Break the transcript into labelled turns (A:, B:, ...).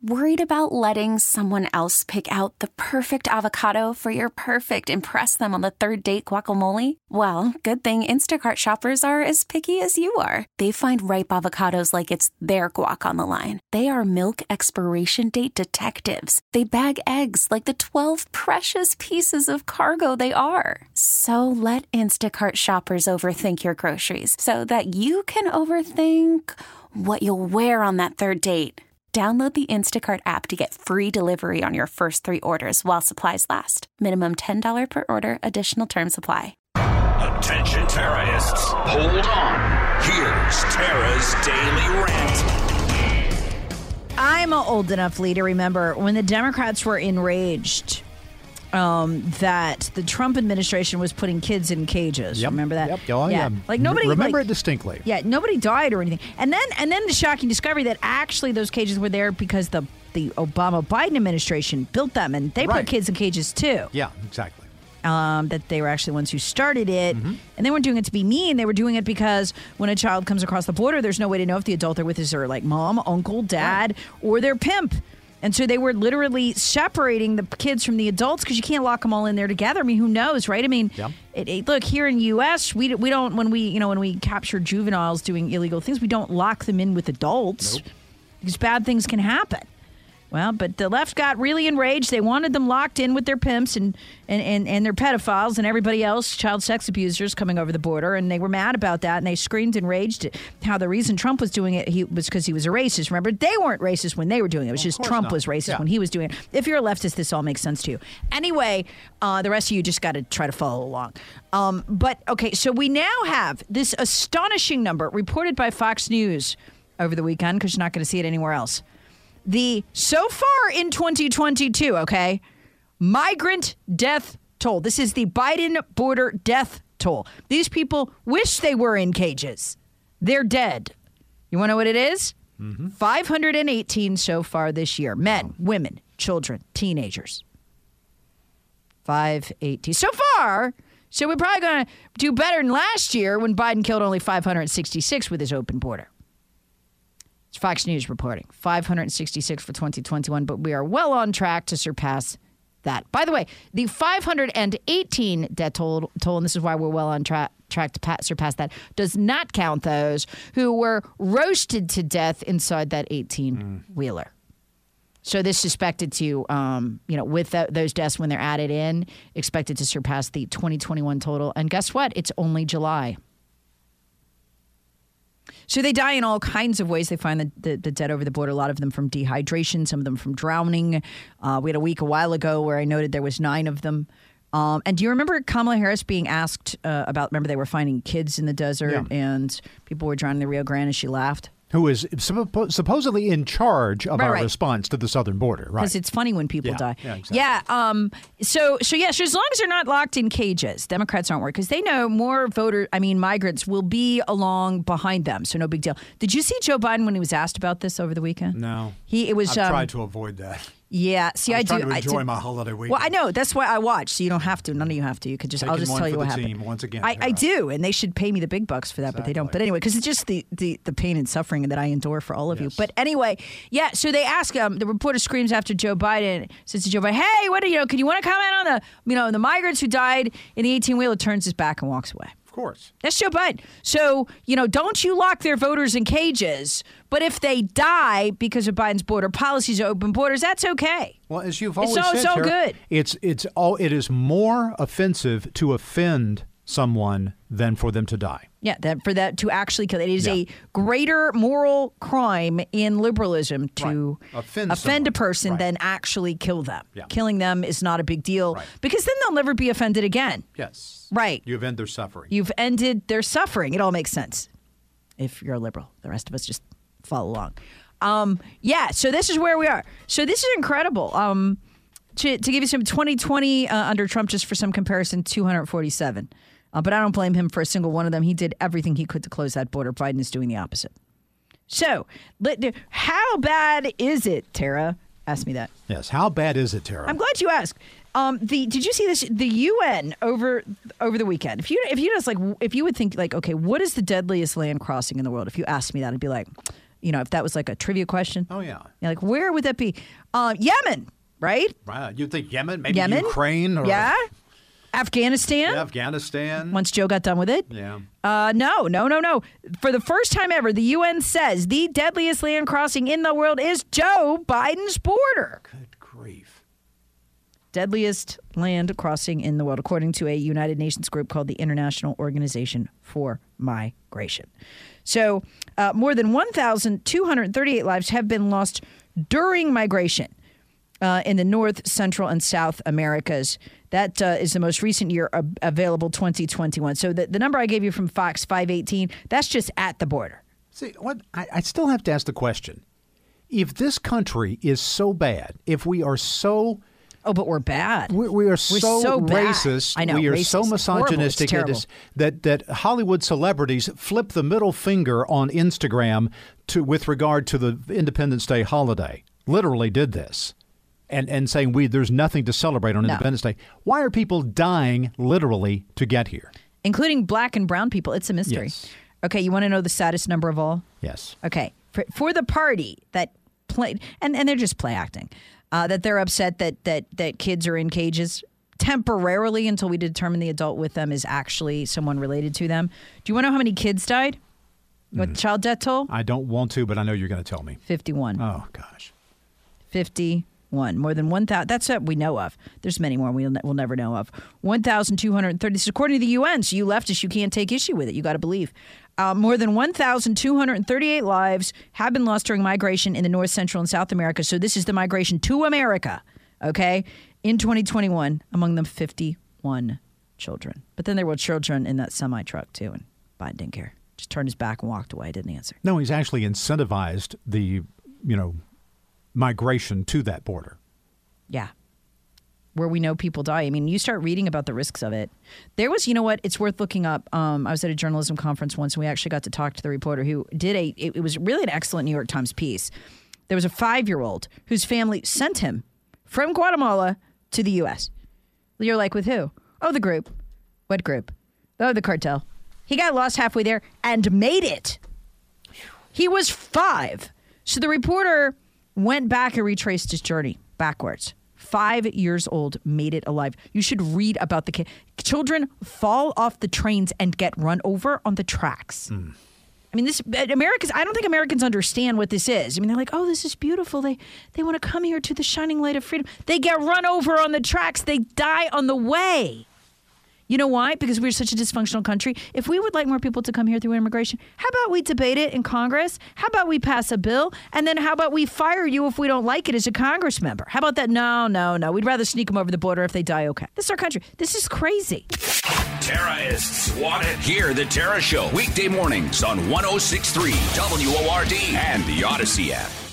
A: Worried about letting someone else pick out the perfect avocado for your perfect impress them on the third date guacamole? Well, good thing Instacart shoppers are as picky as you are. They find ripe avocados like it's their guac on the line. They are milk expiration date detectives. They bag eggs like the 12 precious pieces of cargo they are. So let Instacart shoppers overthink your groceries so that you can overthink what you'll wear on that third date. Download the Instacart app to get free delivery on your first 3 orders while supplies last. Minimum $10 per order. Additional terms apply.
B: Attention terrorists. Hold on. Here's Tara's Daily Rant.
C: I'm old enough, Lee, to remember when the Democrats were enraged that the Trump administration was putting kids in cages.
D: Yep.
C: Remember that?
D: Yep. Oh, yeah.
C: Like nobody
D: remember it distinctly.
C: Yeah, nobody died or anything. And then the shocking discovery that actually those cages were there because the Obama-Biden administration built them, and they put kids in cages too.
D: Yeah, exactly.
C: That they were actually the ones who started it. Mm-hmm. And they weren't doing it to be mean. They were doing it because when a child comes across the border, there's no way to know if the adult they're with is their like mom, uncle, dad, or their pimp. And so they were literally separating the kids from the adults because you can't lock them all in there together. I mean, who knows, right? I mean, look, here in the U.S., we don't when we capture juveniles doing illegal things, we don't lock them in with adults because bad things can happen. Well, but the left got really enraged. They wanted them locked in with their pimps and their pedophiles and everybody else, child sex abusers coming over the border. And they were mad about that. And they screamed and raged at how the reason Trump was doing it was because he was a racist. Remember, they weren't racist when they were doing it. It was just Trump was racist when he was doing it. If you're a leftist, this all makes sense to you. Anyway, the rest of you just got to try to follow along. But, okay, so we now have this astonishing number reported by Fox News over the weekend because you're not going to see it anywhere else. So far in 2022, okay, migrant death toll. This is the Biden border death toll. These people wish they were in cages. They're dead. You want to know what it is? 518 so far this year. Men, women, children, teenagers. 518 so far. So we're probably going to do better than last year when Biden killed only 566 with his open border. It's Fox News reporting. 566 for 2021, but we are well on track to surpass that. By the way, the 518 death toll, and this is why we're well on track to surpass that, does not count those who were roasted to death inside that 18-wheeler. So this is expected to, with those deaths when they're added in, expected to surpass the 2021 total. And guess what? It's only July. So they die in all kinds of ways. They find the dead over the border, a lot of them from dehydration, some of them from drowning. We had a week a while ago where I noted there was 9 of them. And do you remember Kamala Harris being asked about, remember they were finding kids in the desert and people were drowning in the Rio Grande and she laughed? Who is supposedly in charge of our response to the southern border, right? Because it's funny when people die. Yeah, exactly. So as long as they're not locked in cages, Democrats aren't worried because they know more migrants will be along behind them. So no big deal. Did you see Joe Biden when he was asked about this over the weekend?
D: No. I've tried to avoid that.
C: Yeah, see, I do.
D: I'm trying to enjoy my holiday weekend.
C: Well, I know. That's why I watch. So you don't have to. None of you have to. You could just. I'll just tell you what happened.
D: Team once again.
C: I do, and they should pay me the big bucks for that, but they don't. But anyway, because it's just the pain and suffering that I endure for all of you. But anyway, so they ask the reporter screams after Joe Biden, says to Joe Biden, "Hey, can you want to comment on the migrants who died in the 18-wheeler?" Turns his back and walks away.
D: Of course.
C: That's Joe Biden. So, don't you lock their voters in cages, but if they die because of Biden's border policies or open borders, that's okay.
D: Well, as you've always said,
C: it's all good.
D: It is more offensive to offend someone than for them to die.
C: Yeah, for that to actually kill. It is a greater moral crime in liberalism to offend a person than actually kill them. Yeah. Killing them is not a big deal because then they'll never be offended again.
D: Yes.
C: Right.
D: You've ended their suffering.
C: You've ended their suffering. It all makes sense if you're a liberal. The rest of us just follow along. So this is where we are. So this is incredible. To give you some 2020 under Trump, just for some comparison, 247. But I don't blame him for a single one of them. He did everything he could to close that border. Biden is doing the opposite. So, how bad is it, Tara? Ask me that.
D: Yes, how bad is it, Tara?
C: I'm glad you asked. Did you see this? The UN over the weekend. If you would think okay, what is the deadliest land crossing in the world? If you asked me that, I'd be like, if that was like a trivia question.
D: Oh, yeah.
C: You're like, where would that be? Yemen, right?
D: Right. You'd think Yemen, maybe
C: Yemen?
D: Ukraine. Or,
C: Yeah. Afghanistan.
D: Yeah, Afghanistan.
C: Once Joe got done with it.
D: Yeah.
C: No. For the first time ever, the UN says the deadliest land crossing in the world is Joe Biden's border.
D: Good grief.
C: Deadliest land crossing in the world, according to a United Nations group called the International Organization for Migration. So more than 1,238 lives have been lost during migration in the North, Central, and South Americas. That is the most recent year available, 2021. So the number I gave you from Fox 518, that's just at the border.
D: See, what I still have to ask the question. If this country is so bad, if we are so...
C: Oh, but we're bad.
D: We are so racist.
C: I know.
D: We are
C: racist.
D: so misogynistic that Hollywood celebrities flip the middle finger on Instagram with regard to the Independence Day holiday. Literally did this. And saying there's nothing to celebrate on Independence Day. Why are people dying literally to get here? Including
C: black and brown people. It's a mystery.
D: Yes.
C: Okay, you want to know the saddest number of all?
D: Yes.
C: Okay. For the party that played, and they're just play acting, that they're upset that kids are in cages temporarily until we determine the adult with them is actually someone related to them. Do you want to know how many kids died? What child death toll?
D: I don't want to, but I know you're going to tell me.
C: 51.
D: Oh, gosh.
C: 51. More than 1,000. That's what we know of. There's many more we'll never know of. 1,230. This is according to the UN. So you leftists, you can't take issue with it. You got to believe. More than 1,238 lives have been lost during migration in the North, Central, and South America. So this is the migration to America, okay, in 2021, among them 51 children. But then there were children in that semi-truck, too, and Biden didn't care. Just turned his back and walked away, didn't answer.
D: No, he's actually incentivized the, migration to that border.
C: Yeah. Where we know people die. I mean, you start reading about the risks of it. There was, it's worth looking up. I was at a journalism conference once, and we actually got to talk to the reporter who did it was really an excellent New York Times piece. There was a 5-year-old whose family sent him from Guatemala to the U.S. You're like, with who? Oh, the group. What group? Oh, the cartel. He got lost halfway there and made it. He was 5. So the reporter went back and retraced his journey backwards. 5 years old, made it alive. You should read about the children fall off the trains and get run over on the tracks. I mean, I don't think Americans understand what this is. I mean, they're like, oh, this is beautiful. They want to come here to the shining light of freedom. They get run over on the tracks. They die on the way. You know why? Because we're such a dysfunctional country. If we would like more people to come here through immigration, how about we debate it in Congress? How about we pass a bill? And then how about we fire you if we don't like it as a Congress member? How about that? No. We'd rather sneak them over the border if they die. Okay. This is our country. This is crazy.
B: Terrorists want it. Hear the Tara Show weekday mornings on 106.3 WORD and the Odyssey app.